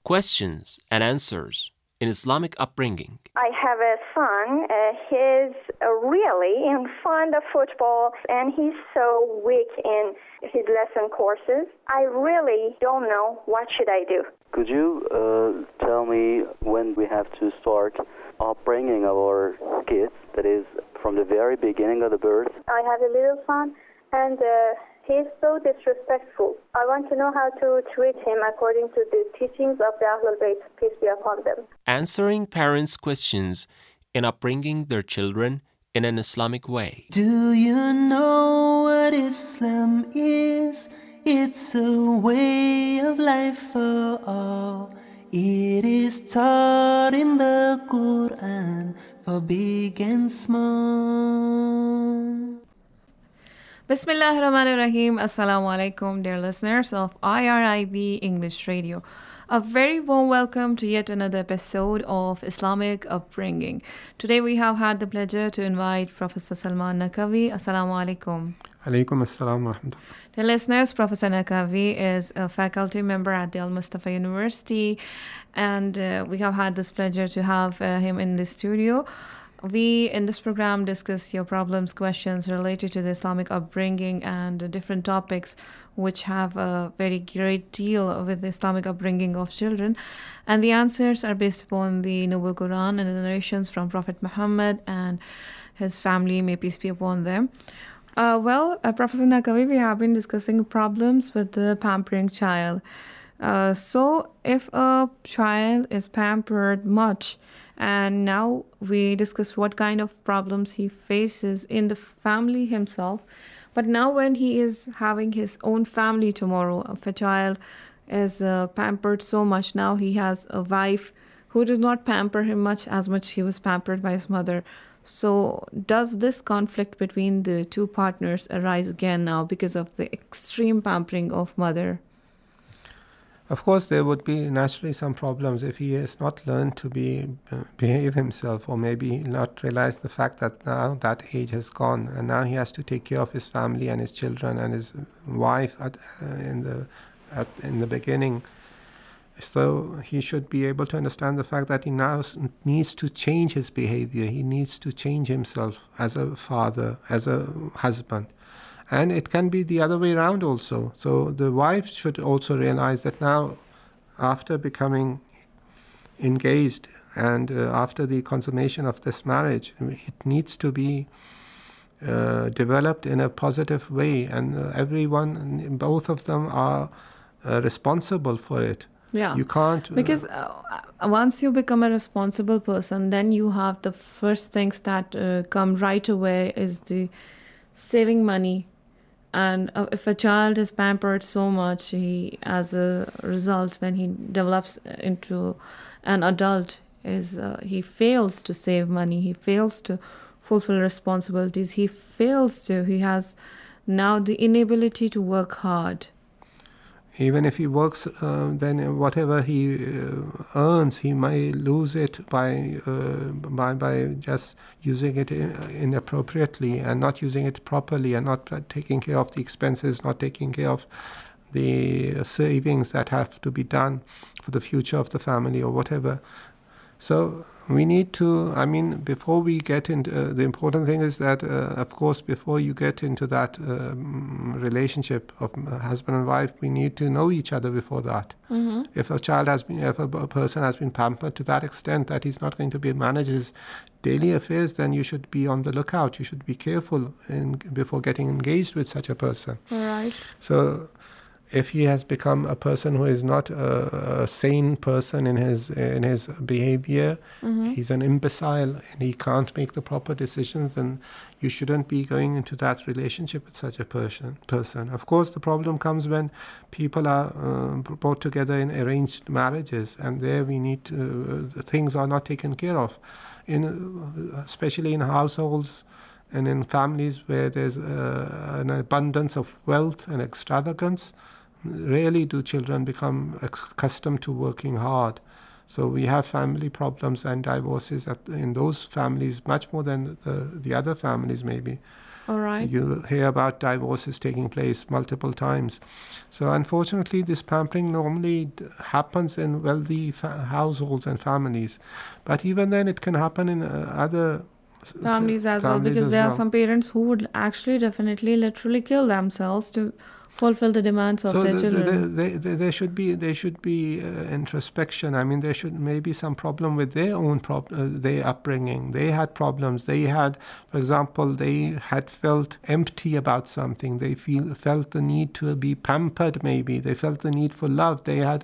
Questions and answers in Islamic upbringing. I have a son. He's really fond of football, and he's so weak in his lesson courses. I really don't know what should I do. Could you tell me when we have to start upbringing our kids, that is, from the very beginning of the birth? I have a little son, and he's so disrespectful. I want to know how to treat him according to the teachings of the Ahlul Bayt, peace be upon them. Answering parents' questions in upbringing their children in an Islamic way. Do you know what Islam is? It's a way of life for all. It is taught in the Quran for big and small. Bismillahir Rahmanir Rahim. Assalamu alaikum, dear listeners of IRIB English Radio. A very warm welcome to yet another episode of Islamic Upbringing. Today we have had the pleasure to invite Professor Salman Naqvi. Assalamu alaikum. Alaikum assalam wa rahmatullah. Dear listeners, Professor Naqvi is a faculty member at the Al Mustafa University, and we have had this pleasure to have him in the studio. We, in this program, discuss your problems, questions related to the Islamic upbringing and different topics which have a very great deal with the Islamic upbringing of children. And the answers are based upon the Noble Quran and the narrations from Prophet Muhammad and his family, may peace be upon them. Professor Naqvi, we have been discussing problems with the pampering child. So if a child is pampered much, and now we discuss what kind of problems he faces in the family himself. But now when he is having his own family tomorrow, if a child is pampered so much, now he has a wife who does not pamper him much as much he was pampered by his mother. So does this conflict between the two partners arise again now because of the extreme pampering of mother? Of course, there would be naturally some problems if he has not learned to behave himself, or maybe not realized the fact that now that age has gone and now he has to take care of his family and his children and his wife in the beginning. So he should be able to understand the fact that he now needs to change his behavior. He needs to change himself as a father, as a husband. And it can be the other way around also. So the wife should also realize that now, after becoming engaged and after the consummation of this marriage, it needs to be developed in a positive way. And both of them are responsible for it. Yeah, you can't... Because once you become a responsible person, then you have the first things that come right away is the saving money. And if a child is pampered so much, as a result, when he develops into an adult, he fails to save money, he fails to fulfill responsibilities, he has now the inability to work hard. Even if he works, then whatever he earns, he might lose it by just using it inappropriately and not using it properly and not taking care of the expenses, not taking care of the savings that have to be done for the future of the family or whatever. So we need to, before we get into, the important thing is that, of course, before you get into that relationship of husband and wife, we need to know each other before that. Mm-hmm. If a person has been pampered to that extent that he's not going to be manage his daily affairs, then you should be on the lookout. You should be careful before getting engaged with such a person. All right. So if he has become a person who is not a sane person in his behavior, mm-hmm. he's an imbecile and he can't make the proper decisions, then you shouldn't be going into that relationship with such a person. Of course, the problem comes when people are brought together in arranged marriages, and there we need things are not taken care of, especially in households and in families where there's an abundance of wealth and extravagance. Rarely do children become accustomed to working hard. So we have family problems and divorces in those families much more than the other families maybe. All right. You hear about divorces taking place multiple times. So unfortunately, this pampering normally happens in wealthy households and families. But even then, it can happen in other Families as well, because there are some parents who would actually definitely literally kill themselves to fulfill the demands of their children. There should be introspection. I mean, there should maybe some problem with their own their upbringing. They had problems. They had, for example, they had felt empty about something. They felt the need to be pampered. Maybe they felt the need for love. They had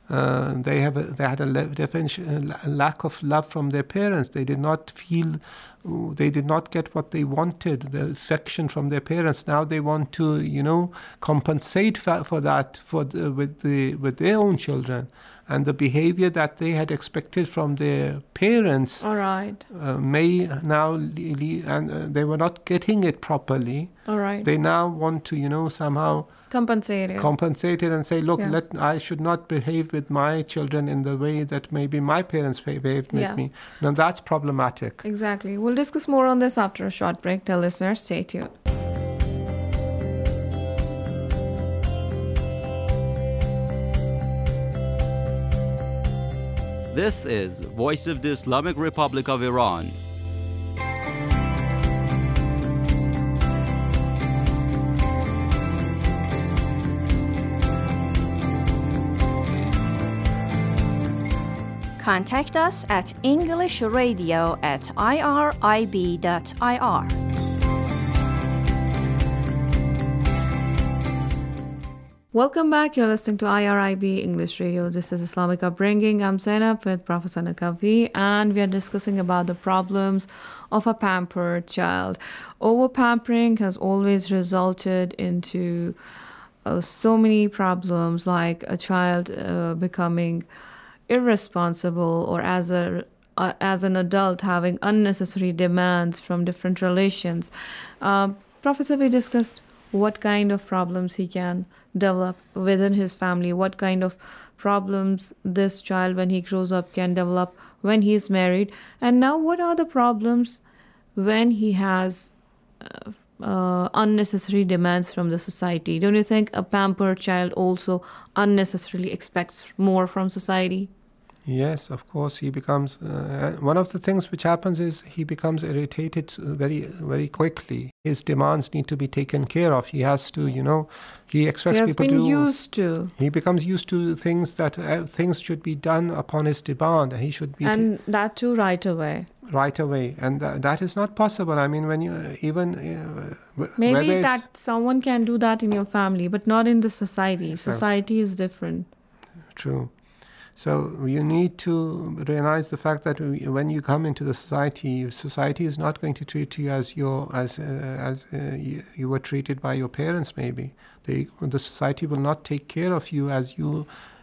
a lack of love from their parents. They did not get what they wanted, the affection from their parents. Now they want to, compensate for that with their own children, and the behavior that they had expected from their parents. All right. May now and they were not getting it properly. All right. They now want to, somehow compensate it and say, look, I should not behave with my children in the way that maybe my parents behaved with me. Now that's problematic. Exactly. We'll discuss more on this after a short break. Dear listeners, stay tuned. This is Voice of the Islamic Republic of Iran. Contact us at englishradio@irib.ir. Welcome back. You're listening to IRIB English Radio. This is Islamic Upbringing. I'm Zainab with Professor Nakavi, and we are discussing about the problems of a pampered child. Over-pampering has always resulted into so many problems, like a child becoming irresponsible, or as an adult having unnecessary demands from different relations. Professor, we discussed what kind of problems he can develop within his family, what kind of problems this child when he grows up can develop when he is married, and now what are the problems when he has unnecessary demands from the society. Don't you think a pampered child also unnecessarily expects more from society? Yes, of course. He becomes one of the things which happens is he becomes irritated very, very quickly. His demands need to be taken care of. He has to, he expects people to. He becomes used to things that things should be done upon his demand. He should be, and that too right away. Right away, and that is not possible. I mean, when you maybe that someone can do that in your family, but not in the society. Society is different. True. So you need to realize the fact that when you come into the society is not going to treat you as you were treated by your parents. Maybe the society will not take care of you as your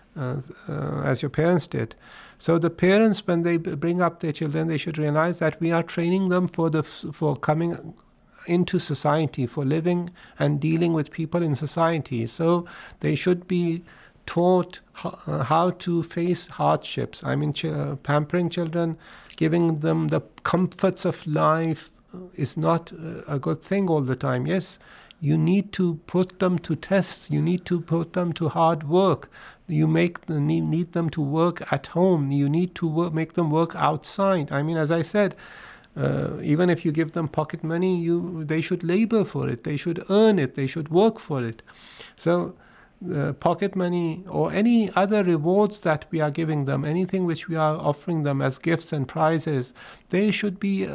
parents did. So the parents, when they bring up their children, they should realize that we are training them for coming into society, for living and dealing with people in society. So they should be taught how to face hardships. I mean, pampering children, giving them the comforts of life is not a good thing all the time. Yes, you need to put them to tests. You need to put them to hard work. You need them to work at home. You need to make them work outside. I mean, as I said, even if you give them pocket money, they should labor for it. They should earn it. They should work for it. So pocket money or any other rewards that we are giving them, anything which we are offering them as gifts and prizes, there should be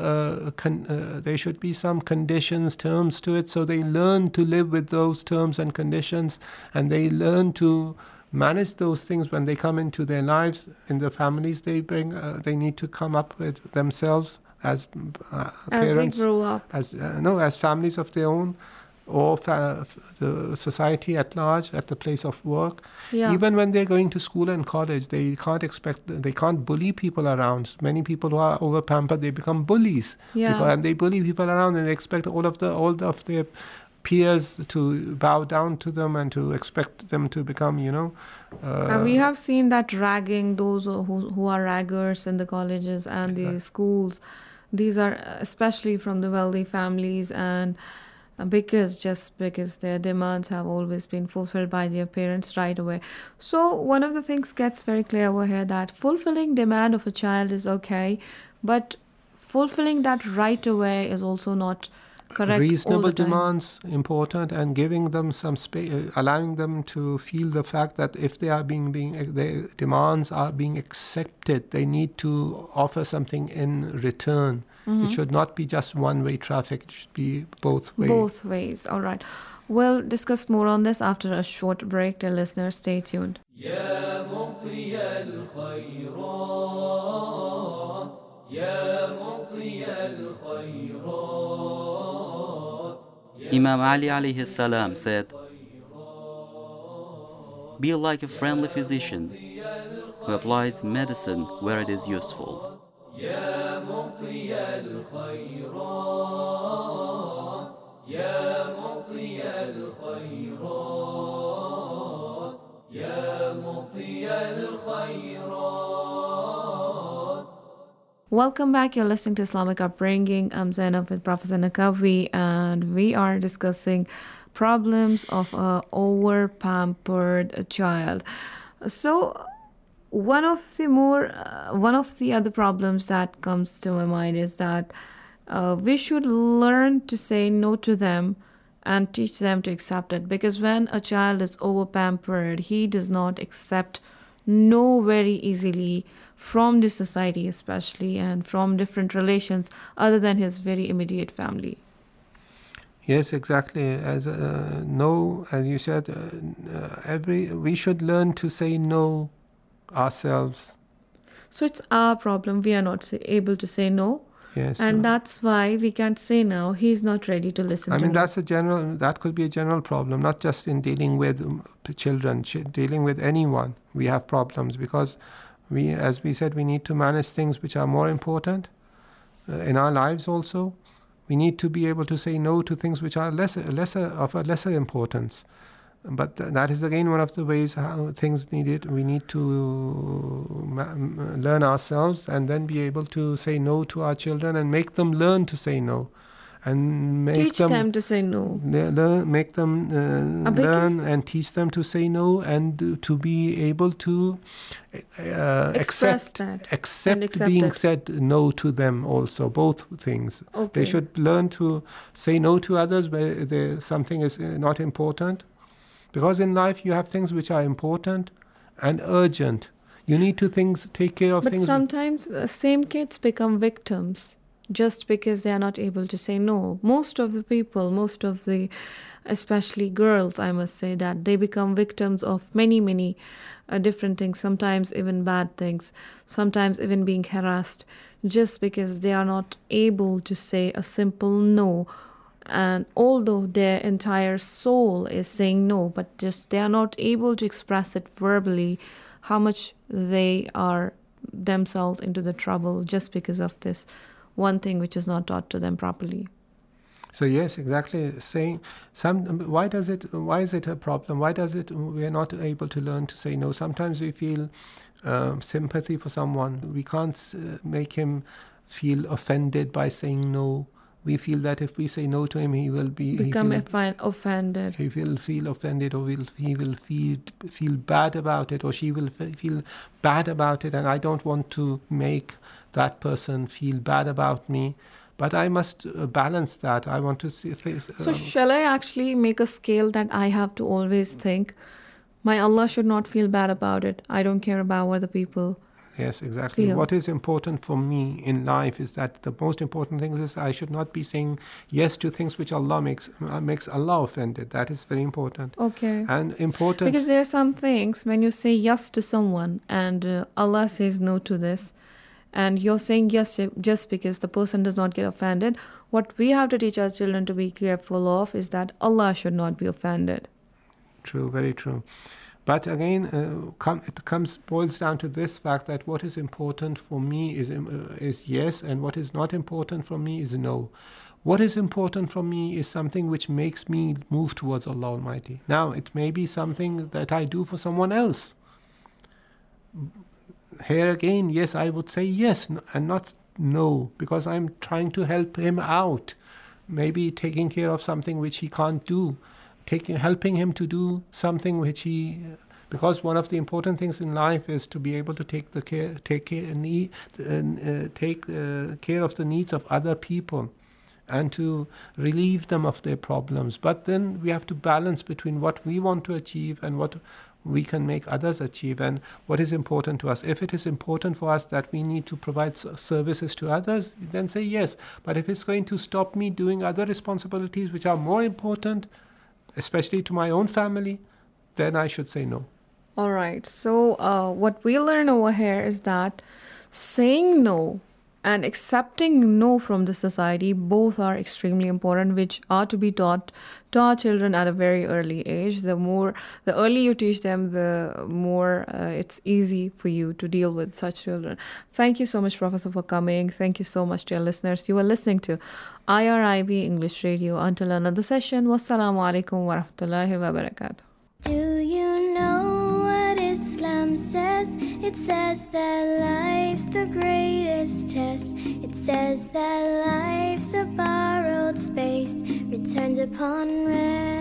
some conditions, terms to it, so they learn to live with those terms and conditions, and they learn to manage those things when they come into their lives. In the families they bring, they need to come up with themselves as parents, they grow up, as families of their own, or the society at large, at the place of work. Yeah. Even when they're going to school and college, they can't bully people around. Many people who are over pampered, they become bullies. Yeah. And they bully people around, and they expect all of their peers to bow down to them and to expect them to become, and we have seen that ragging, those who are raggers in the colleges and the schools. These are especially from the wealthy families, and just because their demands have always been fulfilled by their parents right away. So one of the things gets very clear over here, that fulfilling demand of a child is okay, but fulfilling that right away is also not correct. Reasonable all the time. demands important, and giving them some space, allowing them to feel the fact that if they are their demands are being accepted, they need to offer something in return. It should not be just one-way traffic. It should be both ways. Both ways. All right. We'll discuss more on this after a short break. Dear listeners, stay tuned. يا مضي الخيرات يا مضي الخيرات. Imam Ali alayhi salam said, "Be like a friendly physician who applies medicine where it is useful." يا مضي الخيرات يا مضي الخيرات يا مضي الخيرات. Welcome back. You're listening to Islamic Upbringing. I'm Zainab with Professor Nakavi, and we are discussing problems of a over-pampered child. So one of the other problems that comes to my mind is that we should learn to say no to them and teach them to accept it, because when a child is over-pampered, he does not accept no very easily from the society especially, and from different relations other than his very immediate family. Yes, exactly. As you said, we should learn to say no ourselves. So it's our problem. We are not able to say no. Yes. And that's why we can't say now he's not ready to listen to me. That could be a general problem, not just in dealing with children, dealing with anyone. We have problems because as we said, we need to manage things which are more important in our lives also. We need to be able to say no to things which are lesser importance. But that is again one of the ways how things needed. We need to learn ourselves and then be able to say no to our children and make them learn to say no, and teach them to say no. Make them learn and teach them to say no, and to be able to accept being said no to them also. Both things. Okay. They should learn to say no to others where something is not important. Because in life you have things which are important and urgent. You need to take care of things. But sometimes the same kids become victims just because they are not able to say no. Most of the especially girls, I must say, that they become victims of many different things, sometimes even bad things, sometimes even being harassed, just because they are not able to say a simple no. And although their entire soul is saying no, but just they are not able to express it verbally, how much they are themselves into the trouble just because of this one thing which is not taught to them properly. So yes, exactly. Why is it a problem? Why we are not able to learn to say no? Sometimes we feel sympathy for someone. We can't make him feel offended by saying no. We feel that if we say no to him, he will become offended. He will feel offended, or he will feel bad about it, or she will feel bad about it. And I don't want to make that person feel bad about me. But I must balance that. I want to see. So shall I actually make a scale that I have to always think, my Allah should not feel bad about it. I don't care about what the people. Yes, exactly. feel. What is important for me in life is that the most important thing is I should not be saying yes to things which Allah makes Allah offended. That is very important. Okay. And important because there are some things when you say yes to someone and Allah says no to this, and you're saying yes just because the person does not get offended. What we have to teach our children to be careful of is that Allah should not be offended. True, very true. But again, it boils down to this fact that what is important for me is yes, and what is not important for me is no. What is important for me is something which makes me move towards Allah Almighty. Now, it may be something that I do for someone else. Here again, yes, I would say yes and not no, because I'm trying to help him out. maybe taking care of something which he can't do, helping him to do something which he, because one of the important things in life is to be able to take care of the needs of other people and to relieve them of their problems. But then we have to balance between what we want to achieve and what we can make others achieve, and what is important to us. If it is important for us that we need to provide services to others, then say yes. But if it's going to stop me doing other responsibilities which are more important, especially to my own family, then I should say no. All right. So what we learn over here is that saying no and accepting no from the society, both are extremely important, which are to be taught to our children at a very early age. The early you teach them, the more it's easy for you to deal with such children. Thank you so much, Professor, for coming. Thank you so much, dear listeners. You are listening to IRIB English Radio. Until another session, wassalamu alaikum wa rahmatullahi wa barakatuh. Do you know what Islam says? It says that life's the greatest test. It says that life's a borrowed space, returned upon rest.